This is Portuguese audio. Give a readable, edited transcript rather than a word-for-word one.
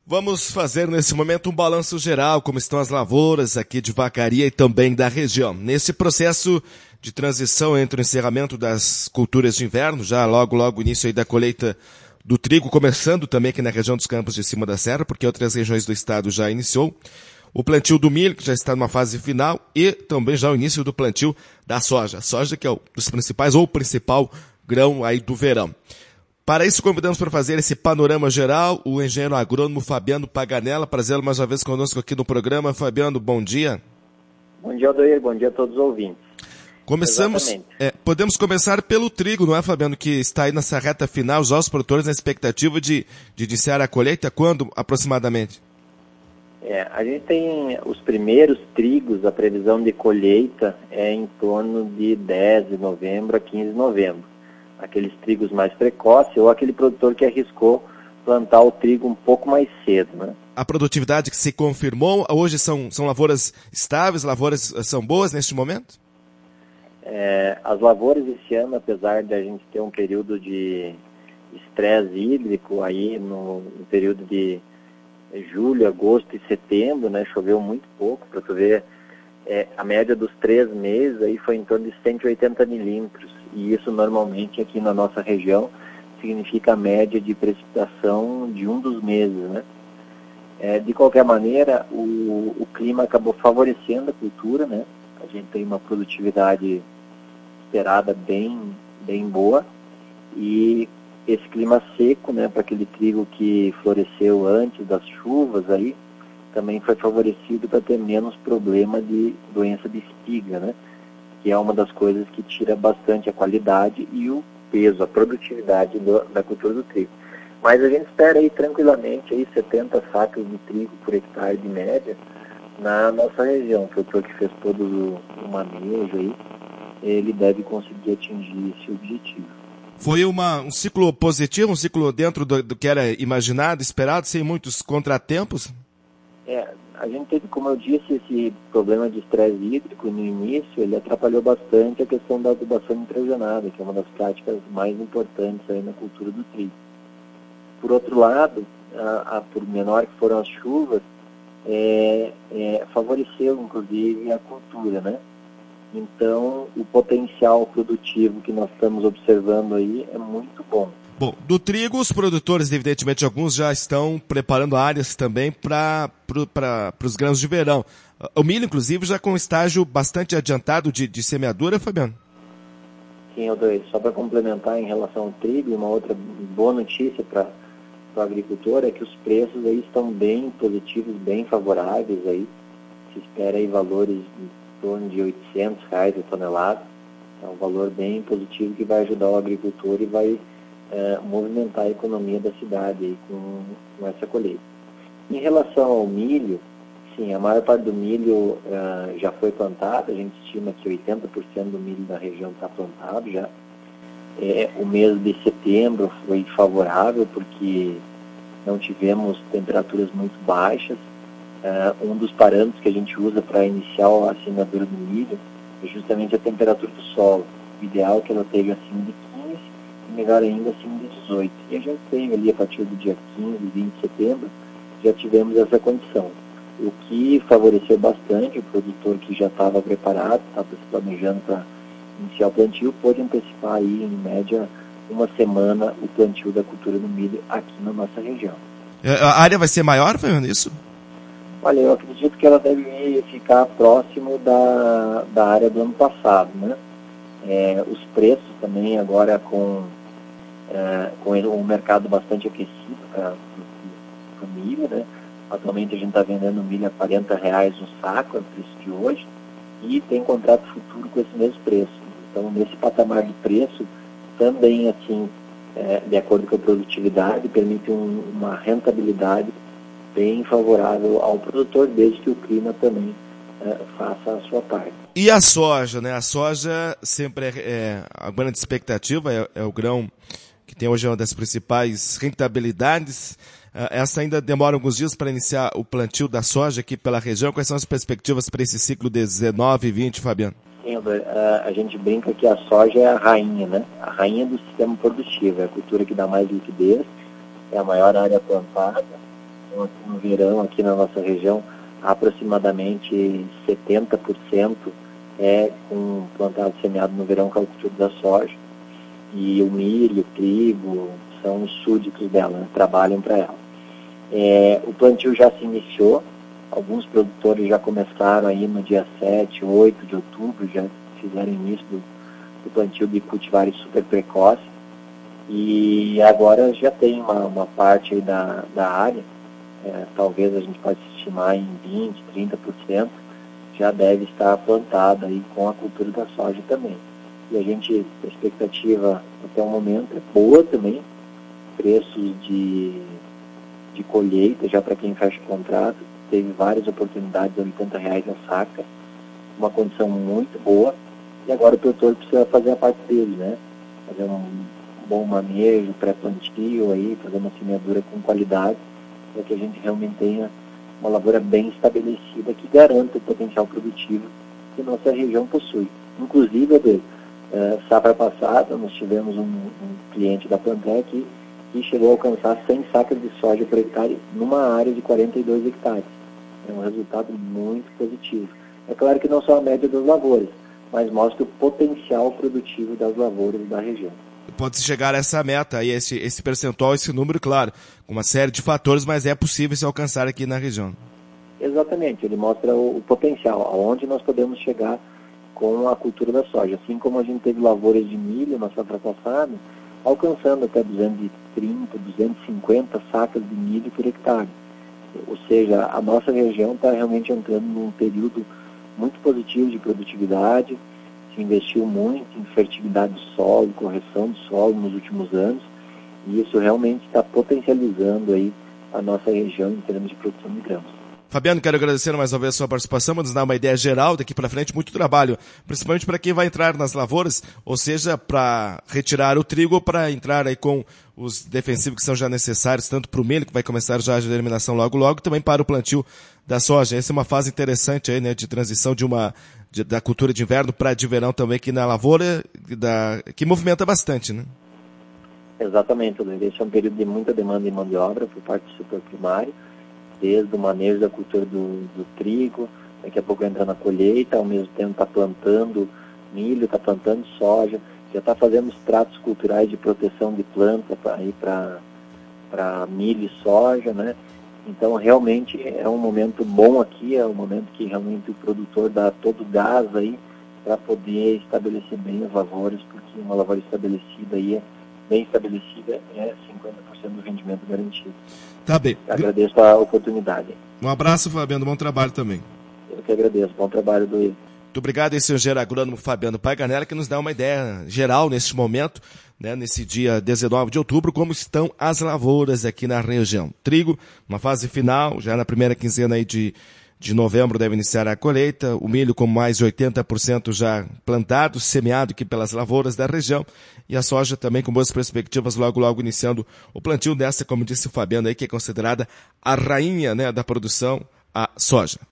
Vamos fazer nesse momento um balanço geral, como estão as lavouras aqui de Vacaria e também da região. Nesse processo de transição entre o encerramento das culturas de inverno, já logo o início aí da colheita do trigo, começando também aqui na região dos Campos de Cima da Serra, porque outras regiões do estado já iniciou. O plantio do milho, que já está numa fase final, e também já o início do plantio da soja. Soja que é um dos principais, ou o principal grão aí do verão. Para isso, convidamos para fazer esse panorama geral o engenheiro agrônomo Fabiano Paganella. Prazer mais uma vez conosco aqui no programa. Fabiano, bom dia. Bom dia, Odair. Bom dia a todos os ouvintes. Podemos começar pelo trigo, não é, Fabiano, que está aí nessa reta final, já os produtores na expectativa de iniciar a colheita, quando aproximadamente? A gente tem os primeiros trigos, a previsão de colheita é em torno de 10 de novembro a 15 de novembro. Aqueles trigos mais precoces ou aquele produtor que arriscou plantar o trigo um pouco mais cedo, né? A produtividade que se confirmou, hoje são lavouras estáveis, lavouras são boas neste momento? As lavouras esse ano, apesar de a gente ter um período de estresse hídrico aí no período de julho, agosto e setembro, né, choveu muito pouco, para tu ver, a média dos 3 meses aí foi em torno de 180 milímetros, e isso normalmente aqui na nossa região significa a média de precipitação de um dos meses, né? De qualquer maneira, o clima acabou favorecendo a cultura, né? A gente tem uma produtividade esperada bem boa, e esse clima seco, né, para aquele trigo que floresceu antes das chuvas aí, também foi favorecido para ter menos problema de doença de espiga, né, que é uma das coisas que tira bastante a qualidade e o peso, a produtividade da cultura do trigo. Mas a gente espera aí tranquilamente aí 70 sacas de trigo por hectare de média na nossa região. O produtor que fez todo o manejo aí, ele deve conseguir atingir esse objetivo. Foi um ciclo positivo, um ciclo dentro do que era imaginado, esperado, sem muitos contratempos? A gente teve, como eu disse, esse problema de estresse hídrico no início, ele atrapalhou bastante a questão da adubação nitrogenada, que é uma das práticas mais importantes aí na cultura do trigo. Por outro lado, por menor que foram as chuvas, favoreceu inclusive a cultura, né? Então, o potencial produtivo que nós estamos observando aí é muito bom. Bom, do trigo, os produtores, evidentemente, alguns já estão preparando áreas também para os grãos de verão. O milho, inclusive, já com estágio bastante adiantado de semeadura, Fabiano? Sim, Odair, só para complementar em relação ao trigo, uma outra boa notícia para o agricultor é que os preços aí estão bem positivos, bem favoráveis aí. Se espera aí valores em torno de R$800 a tonelada. É um valor bem positivo que vai ajudar o agricultor e vai movimentar a economia da cidade aí com essa colheita. Em relação ao milho, sim, a maior parte do milho já foi plantado. A gente estima que 80% do milho da região está plantado já. O mês de setembro foi favorável porque não tivemos temperaturas muito baixas. Um dos parâmetros que a gente usa para iniciar a semeadura do milho é justamente a temperatura do solo. O ideal é que ela esteja acima de 15 e melhor ainda acima de 18. E a gente tem ali a partir do dia 15, 20 de setembro, já tivemos essa condição. O que favoreceu bastante o produtor que já estava preparado, estava se planejando para iniciar o plantio, pôde antecipar aí em média uma semana o plantio da cultura do milho aqui na nossa região. A área vai ser maior, Fernando, isso? Olha, eu acredito que ela deve ficar próximo da área do ano passado, né? Os preços também agora com o mercado bastante aquecido para o milho, né? Atualmente a gente está vendendo milho a R$40 um saco, é o preço de hoje, e tem contrato futuro com esse mesmo preço. Então, nesse patamar de preço, também, assim, de acordo com a produtividade, permite uma rentabilidade bem favorável ao produtor, desde que o clima também faça a sua parte. E a soja, né? A soja sempre a grande expectativa, é o grão que tem hoje uma das principais rentabilidades. Essa ainda demora alguns dias para iniciar o plantio da soja aqui pela região. Quais são as perspectivas para esse ciclo de 19 e 20, Fabiano? Sim, a gente brinca que a soja é a rainha, né? A rainha do sistema produtivo, é a cultura que dá mais liquidez, é a maior área plantada, Então, aqui no verão, aqui na nossa região, aproximadamente 70% é com plantado semeado no verão, que é o cultivo da soja. E o milho, o trigo, são os súditos dela, né? Trabalham para ela. O plantio já se iniciou, alguns produtores já começaram aí no dia 7, 8 de outubro, já fizeram início do plantio de cultivares super precoce, e agora já tem uma parte aí da área, talvez a gente possa estimar em 20%, 30%, já deve estar plantada aí com a cultura da soja também. E a expectativa até o momento é boa também, preços de colheita, já para quem fecha o contrato, teve várias oportunidades a R$80 a saca, uma condição muito boa, e agora o produtor precisa fazer a parte dele, né? Fazer um bom manejo, pré-plantio aí, fazer uma semeadura com qualidade, para que a gente realmente tenha uma lavoura bem estabelecida que garanta o potencial produtivo que nossa região possui. Inclusive, safra passada, nós tivemos um cliente da Plantec que chegou a alcançar 100 sacas de soja por hectare numa área de 42 hectares. É um resultado muito positivo. É claro que não só a média das lavouras, mas mostra o potencial produtivo das lavouras da região. Pode-se chegar a essa meta, aí esse percentual, esse número, claro, com uma série de fatores, mas é possível se alcançar aqui na região. Exatamente, ele mostra o potencial, aonde nós podemos chegar com a cultura da soja. Assim como a gente teve lavouras de milho na safra passada, alcançando até 230, 250 sacas de milho por hectare. Ou seja, a nossa região está realmente entrando num período muito positivo de produtividade, se investiu muito em fertilidade do solo, correção do solo nos últimos anos, e isso realmente está potencializando aí a nossa região em termos de produção de grãos. Fabiano, quero agradecer mais uma vez a sua participação, nos dar uma ideia geral daqui para frente, muito trabalho, principalmente para quem vai entrar nas lavouras, ou seja, para retirar o trigo ou para entrar aí com os defensivos que são já necessários, tanto para o milho, que vai começar já a germinação logo, também para o plantio da soja. Essa é uma fase interessante aí, né, de transição da cultura de inverno para de verão também aqui na lavoura, que movimenta bastante, né? Exatamente, esse é um período de muita demanda de mão de obra por parte do setor primário, desde o manejo da cultura do trigo, daqui a pouco entra na colheita, ao mesmo tempo está plantando milho, está plantando soja, já está fazendo os tratos culturais de proteção de planta para milho e soja, né? Então, realmente é um momento bom aqui, é um momento que realmente o produtor dá todo o gás aí para poder estabelecer bem as lavouras, porque uma lavoura estabelecida aí, bem estabelecida, é 50% do rendimento garantido. Tá bem. Agradeço a oportunidade. Um abraço, Fabiano. Bom trabalho também. Eu que agradeço. Bom trabalho do Ivo. Muito obrigado, esse engenheiro agrônomo Fabiano Paganella, que nos dá uma ideia geral neste momento, né, nesse dia 19 de outubro, como estão as lavouras aqui na região. Trigo, uma fase final, já na primeira quinzena aí de novembro deve iniciar a colheita, o milho com mais de 80% já plantado, semeado aqui pelas lavouras da região, e a soja também com boas perspectivas, logo iniciando o plantio dessa, como disse o Fabiano aí, que é considerada a rainha, né, da produção, a soja.